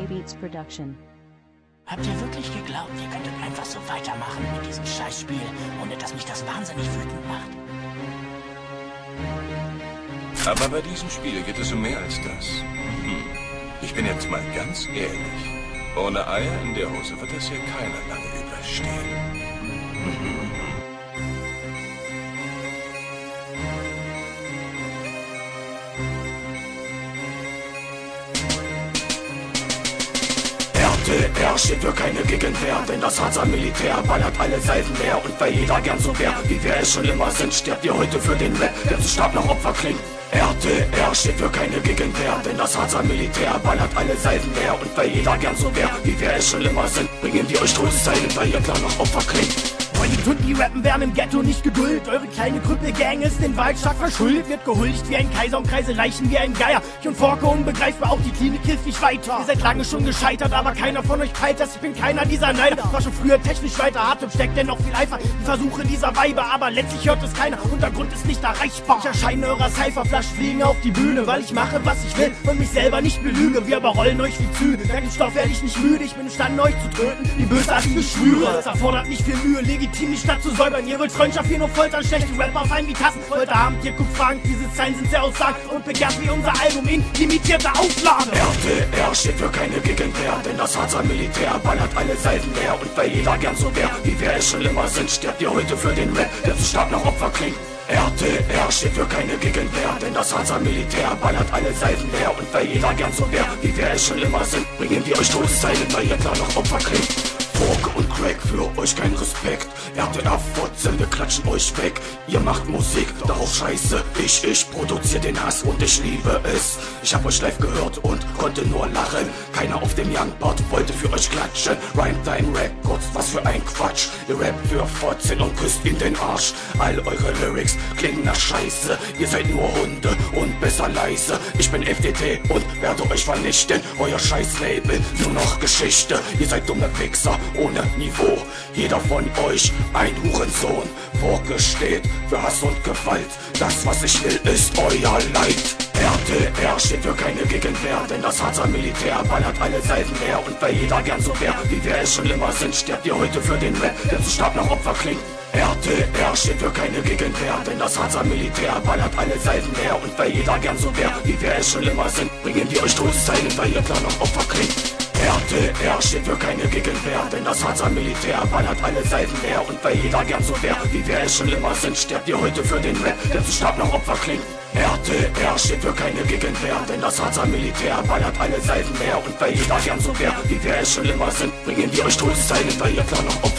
Beats Production. Habt ihr wirklich geglaubt, ihr könntet einfach so weitermachen mit diesem Scheißspiel, ohne dass mich das wahnsinnig wütend macht? Aber bei diesem Spiel geht es um mehr als das. Ich bin jetzt mal ganz ehrlich. Ohne Eier in der Hose wird das hier keiner lange überstehen. RTR steht für keine Gegenwehr, denn das Harzer Militär ballert alle Seiten leer. Und weil jeder gern so wär, wie wir es schon immer sind, stirbt ihr heute für den Rap, der zu stark nach Opfer klingt. RTR steht für keine Gegenwehr, denn das Harzer Militär ballert alle Seiten leer. Und weil jeder gern so wär, wie wir es schon immer sind, bringen wir euch Todeszeilen, weil ihr klar nach Opfer klingt. Die Tunden, die rappen, werden im Ghetto nicht geduldet. Eure kleine Krüppelgang ist den Wald stark verschuldet. Wird gehuldigt wie ein Kaiser und kreise Leichen wie ein Geier. Ich und Forke unbegreifbar, auch die Klinik hilft nicht weiter. Ihr seid lange schon gescheitert, aber keiner von euch peilt das. Ich bin keiner dieser Neider. War schon früher technisch weiter, hart und steckt dennoch viel Eifer. Die Versuche dieser Weiber, aber letztlich hört es keiner. Untergrund ist nicht erreichbar. Ich erscheine eurer Cypherflaschen fliegen auf die Bühne, weil ich mache, was ich will und mich selber nicht belüge. Wir überrollen euch wie Züge. Dank dem Stoff werde ich nicht müde. Ich bin imstande, euch zu töten, wie bösartige Schwüre. Es erfordert nicht viel Mühe, legitim die Stadt zu säubern. Ihr wollt Freundschaft, hier nur foltern, schlechte Rapper fallen wie Tassen. Heute Abend, ihr guckt fragend, diese Zeilen sind sehr aussagend und begehrt wie unser Album in limitierte Auflage. RTR steht für keine Gegenwehr, denn das Harzer Militär ballert alle Seiten leer. Und weil jeder gern so wär, wie wir es schon immer sind, stirbt ihr heute für den Rap, der zu stark nach Opfer klingt. RTR steht für keine Gegenwehr, denn das Harzer Militär ballert alle Seiten leer. Und weil jeder gern so wär, wie wir es schon immer sind, bringen wir euch Todeszeilen, weil ihr klar nach Opfer klingt. Forke und Crack, für euch kein Respekt. RTR-Fotzeln, wir klatschen euch weg. Ihr macht Musik, darauf scheiße. Ich produziere den Hass und ich liebe es. Ich hab euch live gehört und konnte nur lachen. Keiner auf dem Youngboard wollte für euch klatschen. Rhyme dein Records, was für ein Quatsch. Ihr rappt für Fotzeln und küsst in den Arsch. All eure Lyrics klingen nach Scheiße. Ihr seid nur Hunde und besser leise. Ich bin FDT und werde euch vernichten. Euer Scheiß-Label, nur noch Geschichte. Ihr seid dumme Wichser ohne Niveau. Jeder von euch ein Hurensohn. Forke steht für Hass und Gewalt. Das, was ich will, ist euer Leid. RTR steht für keine Gegenwehr, denn das Harzer Militär ballert alle Seiten leer. Und weil jeder gern so wär, wie wir es schon immer sind, stirbt ihr heute für den Rap, der zu stark nach Opfer klingt. RTR steht für keine Gegenwehr, denn das Harzer Militär ballert alle Seiten leer. Und weil jeder gern so wär, wie wir es schon immer sind, bringen wir euch Todeszeilen, weil ihr klar nach Opfer klingt. RTR steht für keine Gegenwehr, denn das Harzer Militär ballert alle Seiten leer. Und weil jeder gern so wär, wie wir es schon immer sind, stirbt ihr heute für den Rap, der zu stark nach Opfer klingt. RTR steht für keine Gegenwehr, denn das Harzer Militär ballert alle Seiten leer. Und weil jeder gern so wär, wie wir es schon immer sind, bringen wir euch Todeszeilen, weil ihr klar nach Opfer klingt.